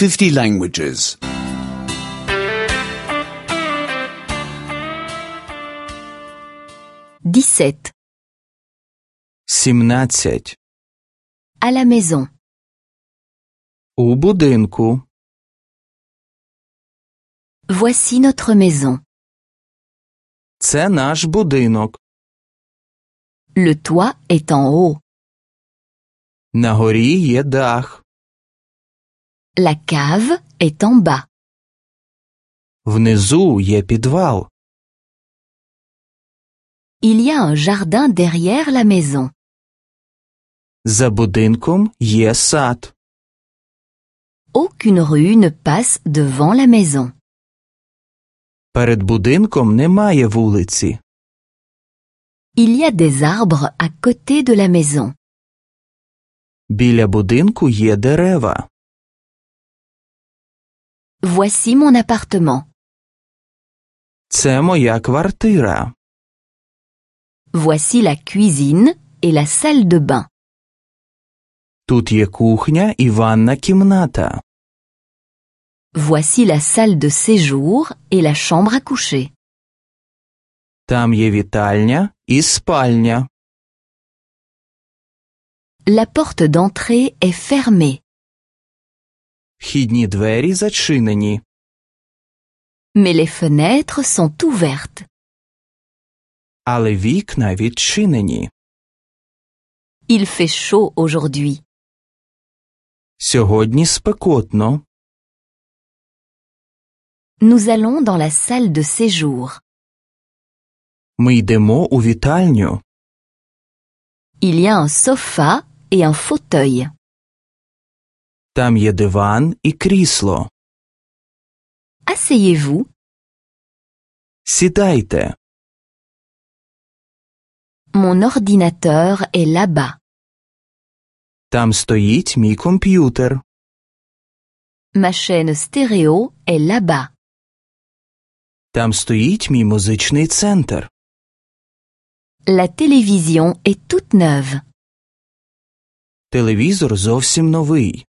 50 languages. 17. 17. À la maison. У будинку. Voici notre maison. Це наш будинок. Le toit est en haut. На горі є дах. La cave est en bas. Внизу є підвал. Il y a un jardin derrière la maison. За будинком є сад. Aucune rue ne passe devant la maison. Перед будинком немає вулиці. Il y a des arbres à côté de la maison. Біля будинку є дерева. Voici mon appartement. Це моя квартира. Voici la cuisine et la salle de bain. Тут є кухня і ванна кімната. Voici la salle de séjour et la chambre à coucher. Там є вітальня і спальня. La porte d'entrée est fermée, Вхідні двері зачинені. mais les fenêtres sont ouvertes. Але вікна відчинені. Il fait chaud aujourd'hui. Сьогодні спекотно. Nous allons dans la salle de séjour. Ми йдемо у вітальню. Il y a un sofa et un fauteuil. Там є диван і крісло. Asseyez-vous. Сідайте. Mon ordinateur est là-bas. Там стоїть мій комп'ютер. Ma chaîne stéréo est là-bas. Там стоїть мій музичний центр. La télévision est toute neuve. Телевізор зовсім новий.